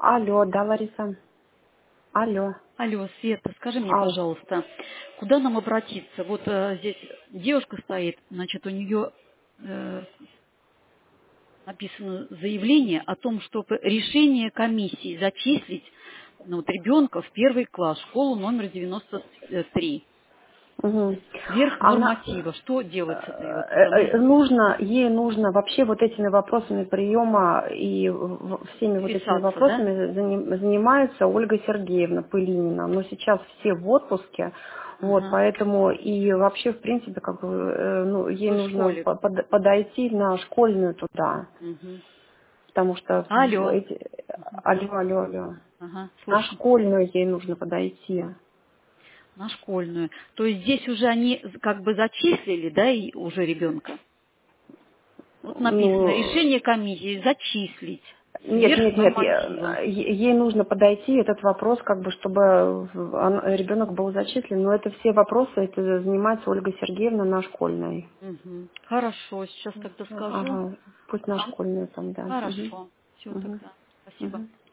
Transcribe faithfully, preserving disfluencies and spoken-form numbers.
Алло, да, Лариса? Алло. Алло, Света, скажи мне, Ал. пожалуйста, куда нам обратиться? Вот э, здесь девушка стоит, значит, у нее э, написано заявление о том, чтобы решение комиссии зачислить ну, вот, ребенка в первый класс, школу номер девяносто три. Угу. Сверх Она норматива. Что делать с этой вот? э, Это э, нужно нужно, ей нужно вообще вот этими вопросами приема и в- всеми вот этими вписаться, да? вопросами зани- занимается Ольга Сергеевна Пылинина. Но сейчас все в отпуске, вот, Ага. поэтому и вообще, в принципе, как бы, э, ну, ей Вы в нужно школе. по- под- подойти на школьную туда, Мгм. потому что в Алло. эти... Алло, алло, алло. Ага, На слушаю. школьную ей нужно подойти. На школьную. То есть здесь уже они как бы зачислили, да, и уже ребенка? Вот написано, Ну, решение комиссии зачислить нет, сверх нет, нет, норматива. я- е- ей нужно подойти этот вопрос, как бы, чтобы ребенок был зачислен, но это все вопросы, это занимается Ольга Сергеевна на школьной. Мгм. Хорошо, сейчас тогда скажу. Ага, пусть на Ага. школьную там, да. Мгм. Хорошо. Все Мгм. тогда. Спасибо. Мгм.